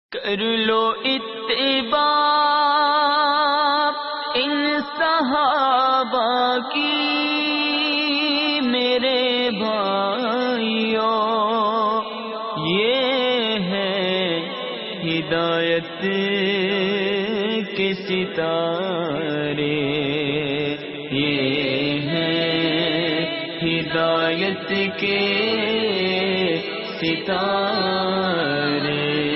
کر لو اتباع ان صحابہ کی میرے بھائیوں، یہ ہے ہدایت کے ستارے، یہ ہے ہدایت کے ستارے۔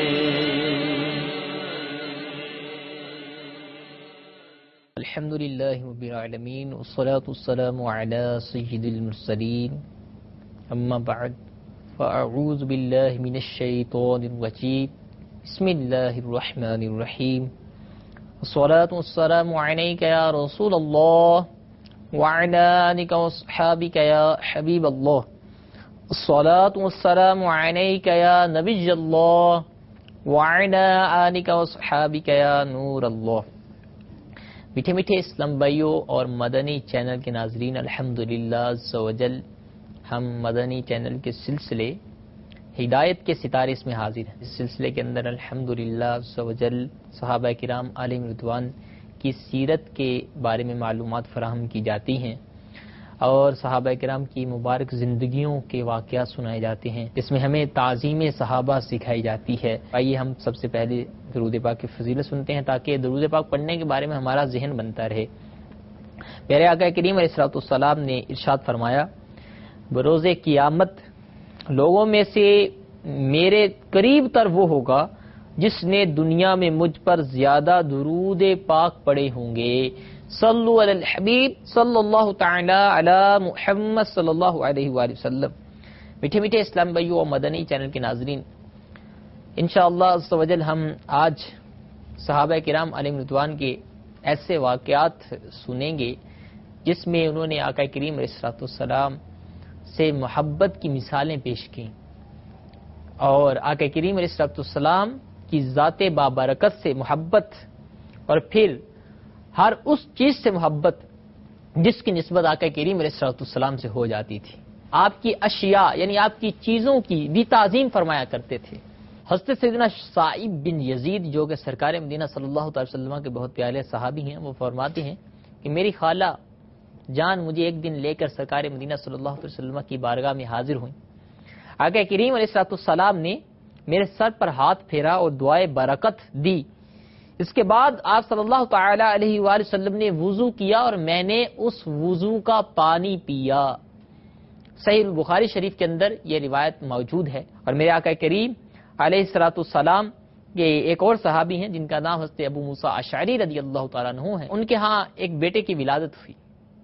الحمد للہ رب العالمین والصلاة والسلام علی سید المرسلین، اما بعد فاعوذ باللہ من الشیطان الرجیم، بسم اللہ الرحمن الرحیم، والصلاة والسلام علیک یا رسول اللہ وعلی آلک واصحابک یا حبیب اللہ، والصلاة والسلام علیک یا نبی اللہ وعلی آلک واصحابک یا نور اللہ۔ میٹھے میٹھے اسلام بھائیوں اور مدنی چینل کے ناظرین، الحمدللہ عز و جل ہم مدنی چینل کے سلسلے ہدایت کے ستارے اس میں حاضر ہیں۔ اس سلسلے کے اندر الحمدللہ عز و جل صحابہ کرام علیہم رضوان کی سیرت کے بارے میں معلومات فراہم کی جاتی ہیں اور صحابہ کرام کی مبارک زندگیوں کے واقعات سنائے جاتے ہیں، جس میں ہمیں تعظیم صحابہ سکھائی جاتی ہے۔ آئیے ہم سب سے پہلے درود پاک کی فضیلت سنتے ہیں تاکہ درود پاک پڑھنے کے بارے میں ہمارا ذہن بنتا رہے۔ پیارے آقا کریم علیہ الصلوۃ والسلام نے ارشاد فرمایا، بروز قیامت لوگوں میں سے میرے قریب تر وہ ہوگا جس نے دنیا میں مجھ پر زیادہ درود پاک پڑھے ہوں گے۔ صلو علی الحبیب صلی اللہ تعالی علی محمد صلی اللہ علیہ وآلہ وسلم۔ میٹھے میٹھے اسلام بھائیوں اور مدنی چینل کے ناظرین، انشاءاللہ عز و جل ہم آج صحابہ کرام علیہم رضوان کے ایسے واقعات سنیں گے جس میں انہوں نے آقا کریم علیہ الصلوۃ والسلام سے محبت کی مثالیں پیش کی اور آقا کریم علیہ الصلوۃ والسلام کی ذات بابرکت سے محبت اور پھر ہر اس چیز سے محبت جس کی نسبت آقا کریم علیہ الصلوۃ والسلام سے ہو جاتی تھی۔ آپ کی اشیاء یعنی آپ کی چیزوں کی بھی تعظیم فرمایا کرتے تھے۔ حضرت سیدنا صائب بن یزید جو کہ سرکار مدینہ صلی اللہ علیہ وسلم کے بہت پیارے صحابی ہیں، وہ فرماتے ہیں کہ میری خالہ جان مجھے ایک دن لے کر سرکار مدینہ صلی اللہ علیہ وسلم کی بارگاہ میں حاضر ہوئیں۔ آقا کریم علیہ الصلوۃ والسلام نے میرے سر پر ہاتھ پھیرا اور دعائے برکت دی۔ اس کے بعد آپ صلی اللہ تعالی علیہ وآلہ وسلم نے وضو کیا اور میں نے اس وضو کا پانی پیا۔ صحیح بخاری شریف کے اندر یہ روایت موجود ہے۔ اور میرے آقا کریم علیہ الصلوۃ والسلام کے ایک اور صحابی ہیں جن کا نام حضرت ابو موسیٰ اشعری رضی اللہ تعالیٰ عنہ ہے، ان کے ہاں ایک بیٹے کی ولادت ہوئی۔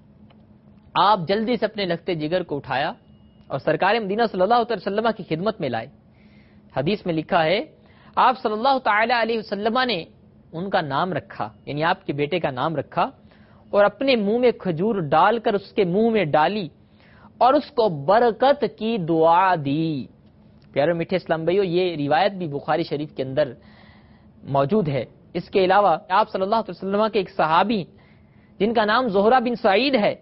آپ جلدی سے اپنے لخت جگر کو اٹھایا اور سرکار مدینہ صلی اللہ علیہ وسلم کی خدمت میں لائے۔ حدیث میں لکھا ہے آپ صلی اللہ تعالی علیہ وسلم نے ان کا نام رکھا، یعنی آپ کے بیٹے کا نام رکھا اور اپنے منہ میں کھجور ڈال کر اس کے منہ میں ڈالی اور اس کو برکت کی دعا دی۔ پیارے میٹھے اسلام بھائیو، یہ روایت بھی بخاری شریف کے اندر موجود ہے۔ اس کے علاوہ آپ صلی اللہ علیہ وسلم کے ایک صحابی جن کا نام زہرہ بن سعید ہے،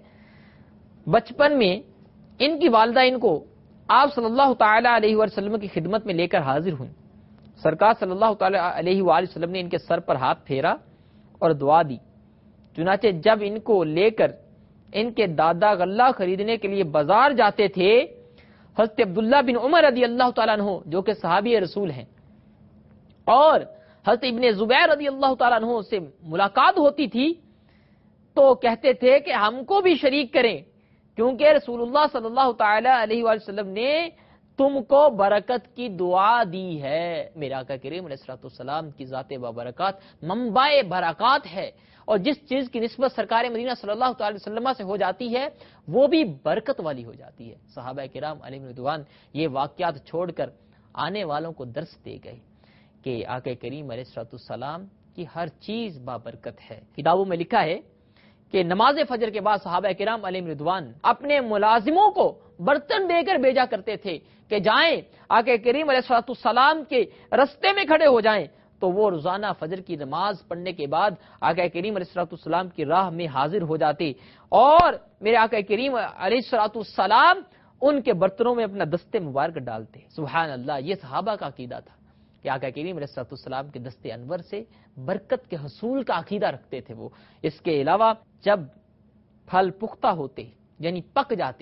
بچپن میں ان کی والدہ ان کو آپ صلی اللہ تعالی علیہ وسلم کی خدمت میں لے کر حاضر ہوئیں۔ سرکار صلی اللہ تعالی علیہ وآلہ وسلم نے ان کے سر پر ہاتھ پھیرا اور دعا دی۔ چنانچہ جب ان کو لے کر ان کے دادا غلہ خریدنے کے لیے بازار جاتے تھے، حضرت عبداللہ بن عمر رضی اللہ تعالیٰ عنہ جو کہ صحابی رسول ہیں اور حضرت ابن زبیر رضی اللہ تعالیٰ عنہ سے ملاقات ہوتی تھی تو کہتے تھے کہ ہم کو بھی شریک کریں، کیونکہ رسول اللہ صلی اللہ تعالی علیہ وآلہ وسلم نے تم کو برکت کی دعا دی ہے۔ میرے آقا کریم علیہ الصلوۃ والسلام کی ذات بابرکات منبع برکات ہے اور جس چیز کی نسبت سرکار مدینہ صلی اللہ تعالی وسلم سے ہو جاتی ہے وہ بھی برکت والی ہو جاتی ہے۔ صحابہ کرام علیہم رضوان یہ واقعات چھوڑ کر آنے والوں کو درس دے گئے کہ آقا کریم علیہ الصلوۃ والسلام کی ہر چیز بابرکت ہے۔ کتابوں میں لکھا ہے کہ نماز فجر کے بعد صحابہ کرام علیہم رضوان اپنے ملازموں کو برتن دے کر بھیجا کرتے تھے کہ جائیں آقا کریم علیہ الصلوۃ والسلام کے رستے میں کھڑے ہو جائیں، تو وہ روزانہ فجر کی نماز پڑھنے کے بعد آقا کریم علیہ الصلوۃ والسلام کی راہ میں حاضر ہو جاتے اور میرے آقا کریم علیہ الصلوۃ والسلام ان کے برتنوں میں اپنا دست مبارک ڈالتے۔ سبحان اللہ، یہ صحابہ کا عقیدہ تھا کہ کہ آقا کریم علیہ الصلوۃ والسلام کے دست انور سے برکت کے حصول کا عقیدہ رکھتے تھے وہ۔ اس کے علاوہ جب پھل پختہ ہوتے یعنی پک جاتے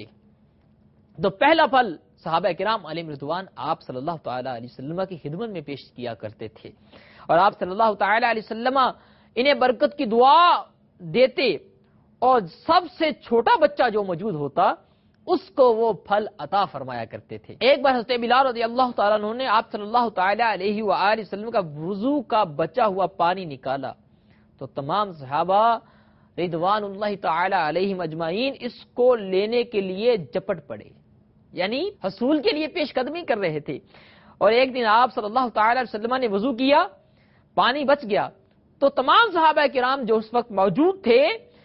تو پہلا پھل صحابہ کرام علیہم رضوان آپ صلی اللہ تعالی علیہ وسلم کی خدمت میں پیش کیا کرتے تھے، اور آپ صلی اللہ تعالی علیہ وسلم انہیں برکت کی دعا دیتے، اور سب سے چھوٹا بچہ جو موجود ہوتا اس کو وہ پھل عطا فرمایا کرتے تھے۔ ایک بار حضرت بلال رضی اللہ تعالیٰ عنہ نے آپ صلی اللہ تعالی علیہ وآلہ وسلم کا وضو کا بچا ہوا پانی نکالا تو تمام صحابہ رضوان اللہ تعالی علیہم اجمعین اس کو لینے کے لیے جپٹ پڑے، یعنی حصول کے لیے پیش قدمی کر رہے تھے۔ اور ایک دن آپ صلی اللہ تعالی علیہ وسلم نے وضو کیا، پانی بچ گیا تو تمام صحابہ کرام جو اس وقت موجود تھے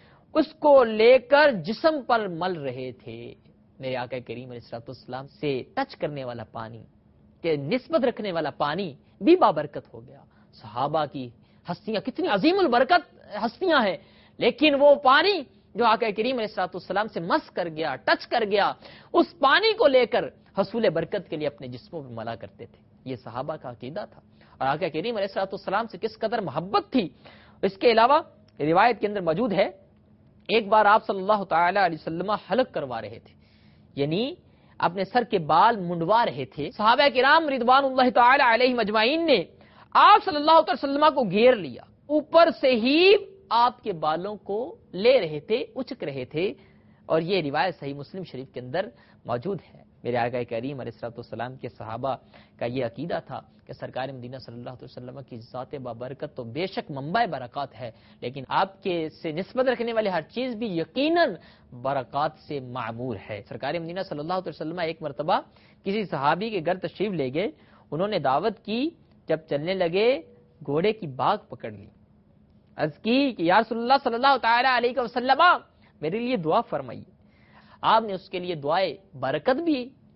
اس کو لے کر جسم پر مل رہے تھے۔ میرے آقا کریم علیہ الصلوۃ والسلام سے ٹچ کرنے والا پانی کہ نسبت رکھنے والا پانی بھی بابرکت ہو گیا۔ صحابہ کی ہستیاں کتنی عظیم البرکت ہستیاں ہیں، لیکن وہ پانی جو آقا کریم علیہ الصلوۃ والسلام سے مس کر گیا، ٹچ کر گیا، اس پانی کو لے کر حصول برکت کے لیے اپنے جسموں میں ملا کرتے تھے۔ یہ صحابہ کا عقیدہ تھا، اور آقا کریم علیہ الصلوۃ والسلام سے کس قدر محبت تھی۔ اس کے علاوہ روایت کے اندر موجود ہے ایک بار آپ صلی اللہ تعالی علیہ وسلم حلق کروا رہے تھے، یعنی اپنے سر کے بال منڈوا رہے تھے۔ صحابہ کرام رضوان اللہ تعالی علیہم اجمعین نے آپ صلی اللہ علیہ وسلم کو گھیر لیا، اوپر سے ہی آپ کے بالوں کو لے رہے تھے، اچک رہے تھے، اور یہ روایت صحیح مسلم شریف کے اندر موجود ہے۔ میرے آقا کریم علیہ الصلوۃ والسلام کے صحابہ کا یہ عقیدہ تھا کہ سرکار مدینہ صلی اللہ علیہ وسلم کی ذات بابرکت تو بے شک منبع برکات ہے، لیکن آپ کے سے نسبت رکھنے والے ہر چیز بھی یقیناً برکات سے معمور ہے۔ سرکار مدینہ صلی اللہ علیہ وسلم ایک مرتبہ کسی صحابی کے گھر تشریف لے گئے، انہوں نے دعوت کی، جب چلنے لگے گھوڑے کی باگ پکڑ لی، عرض کی کہ یا رسول اللہ صلی اللہ تعالی علیہ وسلم میرے لیے دعا فرمائیے۔ آپ نے اس کے لیے دعائے برکت بھی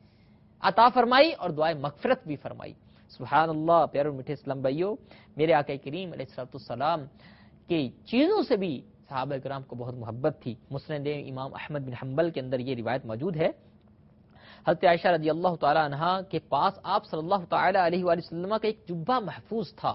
عطا فرمائی اور دعائے مغفرت بھی فرمائی۔ سبحان اللہ۔ پیارے میٹھے اسلام بھائیو، میرے آقا کریم علیہ الصلوۃ والسلام کی چیزوں سے بھی صحابہ کرام کو بہت محبت تھی۔ مسند امام احمد بن حنبل کے اندر یہ روایت موجود ہے، حضرت عائشہ رضی اللہ تعالی عنہا کے پاس آپ صلی اللہ تعالی علیہ وآلہ وسلم کا ایک جبہ محفوظ تھا۔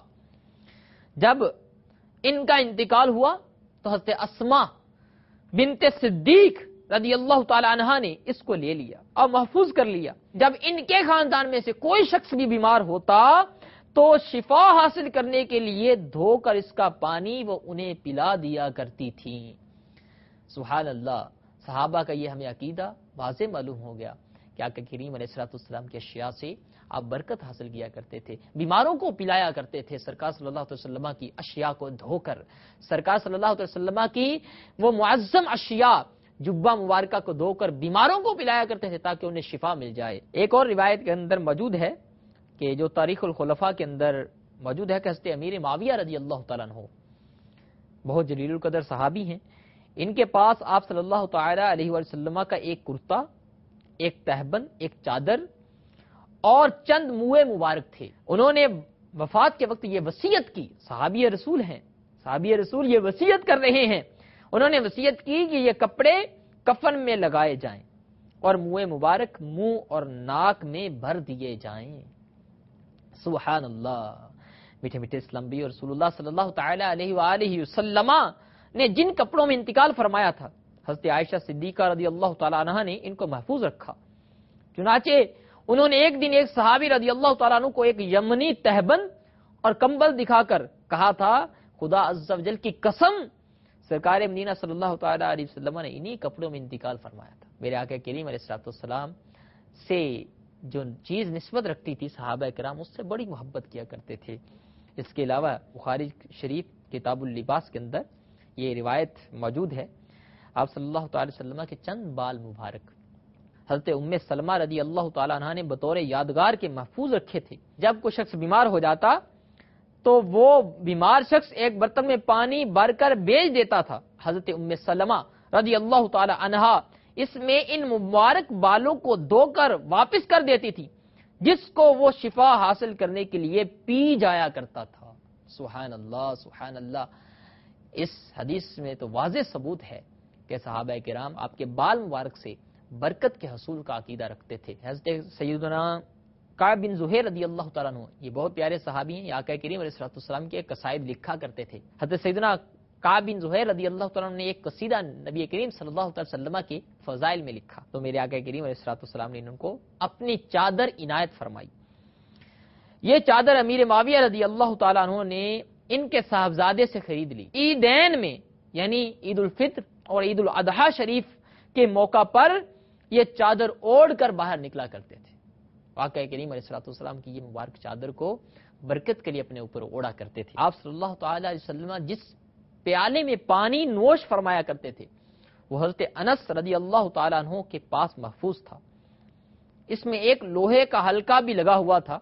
جب ان کا انتقال ہوا تو حضرت اسماء بنت صدیق رضی اللہ تعالی عنہا نے اس کو لے لیا اور محفوظ کر لیا۔ جب ان کے خاندان میں سے کوئی شخص بھی بیمار ہوتا تو شفا حاصل کرنے کے لیے دھو کر اس کا پانی وہ انہیں پلا دیا کرتی تھیں۔ سبحان اللہ۔ صحابہ کا یہ ہمیں عقیدہ واضح معلوم ہو گیا کہ آقا کریم علیہ الصلوۃ والسلام کی اشیاء سے آپ برکت حاصل کیا کرتے تھے، بیماروں کو پلایا کرتے تھے۔ سرکار صلی اللہ علیہ وسلم کی اشیاء کو دھو کر، سرکار صلی اللہ علیہ وسلم کی وہ معظم اشیاء جبہ مبارکہ کو دھو کر بیماروں کو پلایا کرتے تھے تاکہ انہیں شفا مل جائے۔ ایک اور روایت کے اندر موجود ہے کہ جو تاریخ الخلفاء کے اندر موجود ہے کہ حضرت امیر معاویہ رضی اللہ تعالیٰ عنہ بہت جلیل القدر صحابی ہیں، ان کے پاس آپ صلی اللہ تعالی علیہ وسلم کا ایک کرتا، ایک تہبند، ایک چادر اور چند موئے مبارک تھے۔ انہوں نے وفات کے وقت یہ وصیت کی، صحابی رسول ہیں، صحابی رسول یہ وصیت کر رہے ہیں، انہوں نے وصیت کی کہ یہ کپڑے کفن میں لگائے جائیں اور موئے مبارک منہ اور ناک میں بھر دیے جائیں۔ سبحان اللہ۔ میٹھے میٹھے اسلام بھی، رسول اللہ صلی اللہ تعالی علیہ وآلہ وسلم نے جن کپڑوں میں انتقال فرمایا تھا، حضرت عائشہ صدیقہ رضی اللہ تعالی عنہا نے ان کو محفوظ رکھا۔ چنانچہ انہوں نے ایک دن ایک صحابی رضی اللہ تعالیٰ عنہ کو ایک یمنی تہبند اور کمبل دکھا کر کہا تھا خدا عز و جل کی قسم سرکار مدینہ صلی اللہ تعالی علیہ وسلم نے انہی کپڑوں میں انتقال فرمایا تھا۔ میرے آقا کریم علیہ الصلوۃ والسلام سے جو چیز نسبت رکھتی تھی صحابہ کرام اس سے بڑی محبت کیا کرتے تھے۔ اس کے علاوہ بخاری شریف کتاب اللباس کے اندر یہ روایت موجود ہے، آپ صلی اللہ تعالی وسلم کے چند بال مبارک حضرت ام سلمہ رضی اللہ تعالی عنہا نے بطور یادگار کے محفوظ رکھے تھے۔ جب کوئی شخص بیمار ہو جاتا تو وہ بیمار شخص ایک برتن میں پانی بھر کر بیچ دیتا تھا، حضرت ام سلمہ رضی اللہ تعالی عنہا اس میں ان مبارک بالوں کو دھو کر واپس کر دیتی تھی، جس کو وہ شفا حاصل کرنے کے لیے پی جایا کرتا تھا۔ سبحان اللہ، سبحان اللہ۔ اس حدیث میں تو واضح ثبوت ہے کہ صحابہ کرام آپ کے بال مبارک سے برکت کے حصول کا عقیدہ رکھتے تھے۔ حضرت سیدنا کعب بن زہیر رضی اللہ تعالیٰ عنہ، یہ بہت پیارے صحابی ہیں، یہ آقا کریم علیہ الصلوۃ والسلام کے قصائد لکھا کرتے تھے۔ حضرت سیدنا کعب بن زہیر رضی اللہ تعالیٰ عنہ نے ایک قصیدہ نبی کریم صلی اللہ علیہ وسلم کے فضائل میں لکھا، تو میرے آقا کریم علیہ الصلوۃ والسلام نے ان کو اپنی چادر عنایت فرمائی۔ یہ چادر امیر معاویہ رضی اللہ تعالیٰ عنہ نے ان کے صاحبزادے سے خرید لی عیدین میں، یعنی عید الفطر اور عید الاضحیٰ شریف کے موقع پر یہ چادر اوڑھ کر باہر نکلا کرتے تھے۔ آقا کریم علیہ الصلوۃ والسلام کی یہ مبارک چادر کو برکت کے لیے اپنے اوپر اوڑھا کرتے تھے۔ آپ صلی اللہ تعالی علیہ وسلم جس پیالے میں پانی نوش فرمایا کرتے تھے وہ حضرت انس رضی اللہ تعالیٰ عنہ کے پاس محفوظ تھا۔ اس میں ایک لوہے کا حلقہ بھی لگا ہوا تھا۔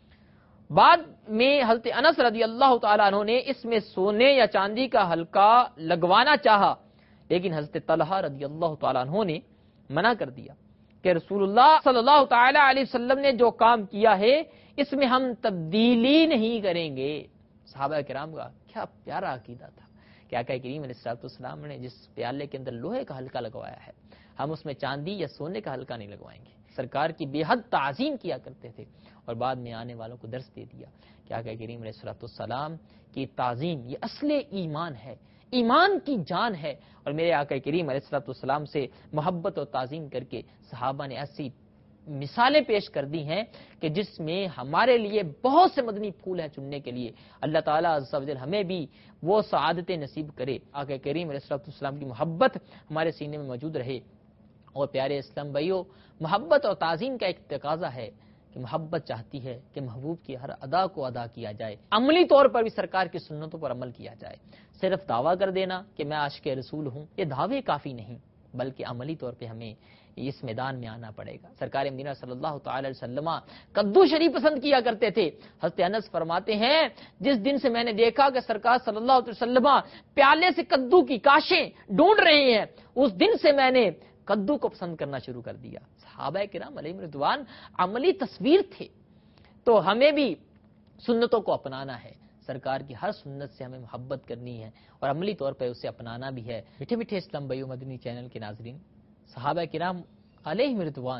بعد میں حضرت انس رضی اللہ تعالیٰ عنہ نے اس میں سونے یا چاندی کا حلقہ لگوانا چاہا، لیکن حضرت طلحہ رضی اللہ تعالیٰ عنہ نے منع کر دیا کہ رسول اللہ صلی اللہ تعالی علیہ وسلم نے جو کام کیا ہے اس میں ہم تبدیلی نہیں کریں گے۔ صحابہ کرام کا کیا پیارا عقیدہ تھا کہ آقا کریم علیہ الصلوۃ والسلام نے جس پیالے کے اندر لوہے کا حلقہ لگوایا ہے ہم اس میں چاندی یا سونے کا حلقہ نہیں لگوائیں گے۔ سرکار کی بے حد تعظیم کیا کرتے تھے اور بعد میں آنے والوں کو درس دے دیا کہ آقا کریم علیہ الصلوۃ والسلام کی تعظیم یہ اصل ایمان ہے، ایمان کی جان ہے۔ اور میرے آقا کریم علیہ الصلوۃ والسلام سے محبت اور تعظیم کر کے صحابہ نے ایسی مثالیں پیش کر دی ہیں کہ جس میں ہمارے لیے بہت سے مدنی پھول ہیں چننے کے لیے۔ اللہ تعالیٰ عز و جل ہمیں بھی وہ سعادتیں نصیب کرے، آقا کریم علیہ الصلوۃ والسلام کی محبت ہمارے سینے میں موجود رہے۔ اور پیارے اسلام بھائیو، محبت اور تعظیم کا ایک تقاضا ہے کہ محبت چاہتی ہے کہ محبوب کی ہر ادا کو ادا کیا جائے، عملی طور پر بھی سرکار کی سنتوں پر عمل کیا جائے۔ صرف دعویٰ کر دینا کہ میں عاشق رسول ہوں، یہ دعوے کافی نہیں، بلکہ عملی طور پہ ہمیں اس میدان میں آنا پڑے گا۔ سرکار مدینہ صلی اللہ تعالی علیہ وسلم کدو شریف پسند کیا کرتے تھے۔ حضرت انس فرماتے ہیں جس دن سے میں نے دیکھا کہ سرکار صلی اللہ علیہ وسلم پیالے سے کدو کی کاشیں ڈھونڈ رہے ہیں، اس دن سے میں نے کدو کو پسند کرنا شروع کر دیا۔ صحابہ کرام علیہم رضوان عملی تصویر تھے، تو ہمیں بھی سنتوں کو اپنانا ہے، سرکار کی ہر سنت سے ہمیں محبت کرنی ہے اور عملی طور پر اسے اپنانا بھی ہے۔ میٹھے میٹھے اسلام بھائیو، مدنی چینل کے ناظرین، صحابہ کرام علیہم رضوان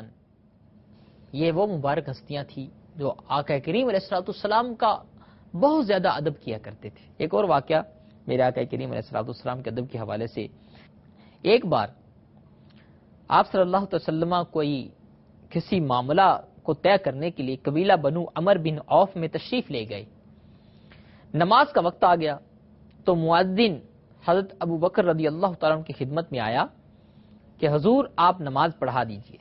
یہ وہ مبارک ہستیاں تھیں جو آقا کریم علیہ الصلوۃ والسلام کا بہت زیادہ ادب کیا کرتے تھے۔ ایک اور واقعہ میرے آقا کریم علیہ الصلوۃ والسلام کے ادب کے حوالے سے، ایک بار آپ صلی اللہ علیہ وسلم کوئی کسی معاملہ کو طے کرنے کے لیے قبیلہ بنو عمر بن عوف میں تشریف لے گئے۔ نماز کا وقت آ گیا تو مؤذن حضرت ابو بکر رضی اللہ تعالیٰ عنہ کی خدمت میں آیا کہ حضور آپ نماز پڑھا دیجئے۔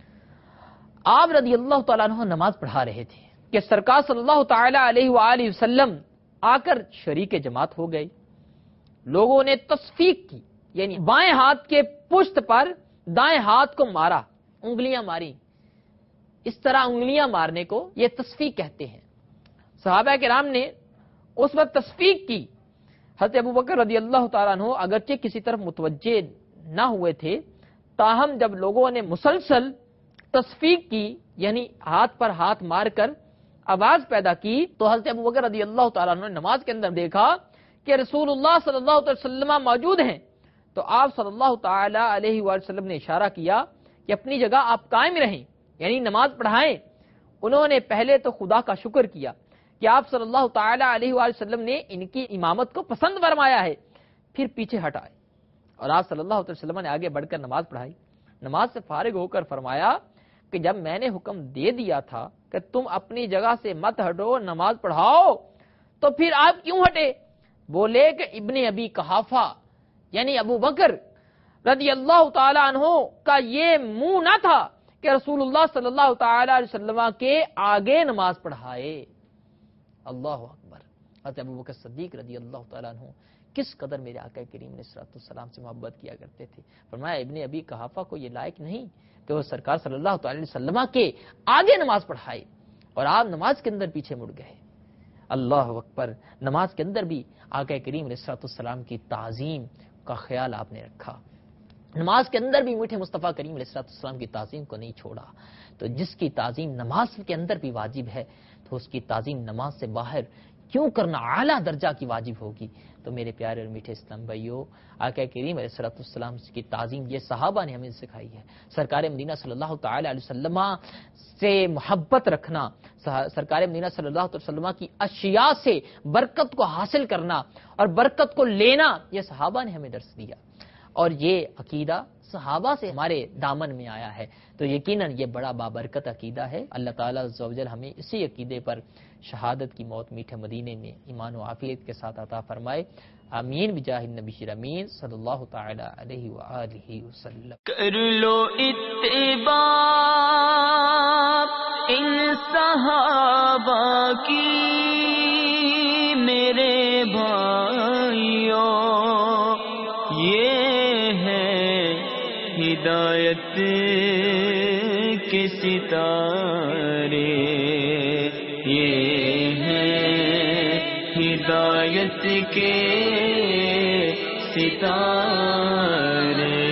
آپ رضی اللہ تعالیٰ عنہ نماز پڑھا رہے تھے کہ سرکار صلی اللہ تعالی علیہ وآلہ وسلم آ کر شریک جماعت ہو گئے۔ لوگوں نے تصفیق کی، یعنی بائیں ہاتھ کے پشت پر دائیں ہاتھ کو مارا، انگلیاں ماری، اس طرح انگلیاں مارنے کو یہ تصفیق کہتے ہیں۔ صحابہ کرام نے اس وقت تصفیق کی۔ حضرت ابو بکر رضی اللہ تعالیٰ عنہ اگرچہ کسی طرف متوجہ نہ ہوئے تھے، تاہم جب لوگوں نے مسلسل تصفیق کی، یعنی ہاتھ پر ہاتھ مار کر آواز پیدا کی، تو حضرت ابو بکر رضی اللہ تعالیٰ عنہ نے نماز کے اندر دیکھا کہ رسول اللہ صلی اللہ علیہ وسلم موجود ہیں، تو آپ صلی اللہ تعالی علیہ وسلم نے اشارہ کیا کہ اپنی جگہ آپ قائم رہیں، یعنی نماز پڑھائیں۔ انہوں نے پہلے تو خدا کا شکر کیا کہ آپ صلی اللہ تعالی علیہ وسلم نے ان کی امامت کو پسند فرمایا ہے، پھر پیچھے ہٹ آئے اور آپ صلی اللہ علیہ وسلم نے آگے بڑھ کر نماز پڑھائی۔ نماز سے فارغ ہو کر فرمایا کہ جب میں نے حکم دے دیا تھا کہ تم اپنی جگہ سے مت ہٹو، نماز پڑھاؤ، تو پھر آپ کیوں ہٹے؟ بولے کہ ابن ابی قحافہ یعنی ابو بکر رضی اللہ تعالی عنہ کا یہ منہ نہ تھا کہ رسول اللہ صلی اللہ تعالی علیہ وسلم کے آگے نماز پڑھائے۔ اللہ اکبر۔ حضرت ابو بکر صدیق رضی اللہ تعالیٰ عنہ کس قدر میرے آقا کریم علیہ الصلوۃ والسلام سے محبت کیا کرتے تھے۔ فرمایا ابن ابی قحافہ کو یہ لائق نہیں کہ وہ سرکار صلی اللہ تعالی وسلم کے آگے نماز پڑھائے، اور آپ نماز کے اندر پیچھے مڑ گئے۔ اللہ اکبر۔ نماز کے اندر بھی آقا کریم علیہ الصلوۃ والسلام کی تعظیم کا خیال آپ نے رکھا، نماز کے اندر بھی میٹھے مصطفیٰ کریم علیہ الصلوۃ والسلام کی تعظیم کو نہیں چھوڑا۔ تو جس کی تعظیم نماز کے اندر بھی واجب ہے تو اس کی تعظیم نماز سے باہر کیوں کرنا اعلیٰ درجہ کی واجب ہوگی؟ تو میرے پیارے اور میٹھے اسلام بھائیو، آقا کریم علیہ الصلوۃ والسلام کی تعظیم یہ صحابہ نے ہمیں سکھائی ہے۔ سرکار مدینہ صلی اللہ تعالی علیہ وسلم سے محبت رکھنا، سرکار مدینہ صلی اللہ علیہ وسلم کی اشیاء سے برکت کو حاصل کرنا اور برکت کو لینا، یہ صحابہ نے ہمیں درس دیا، اور یہ عقیدہ صحابہ سے ہمارے دامن میں آیا ہے، تو یقیناً یہ بڑا بابرکت عقیدہ ہے۔ اللہ تعالیٰ عز و جل ہمیں اسی عقیدے پر شہادت کی موت میٹھے مدینے میں ایمان و عافیت کے ساتھ عطا فرمائے، آمین بجاہ النبی امین صلی اللہ تعالی علیہ وآلہ وسلم۔ کر لو اتباع ان صحابہ کی میرے بھائیوں، یہ ہے ہدایت کے ستارے، یہ ہے ہدایت کے ستارے۔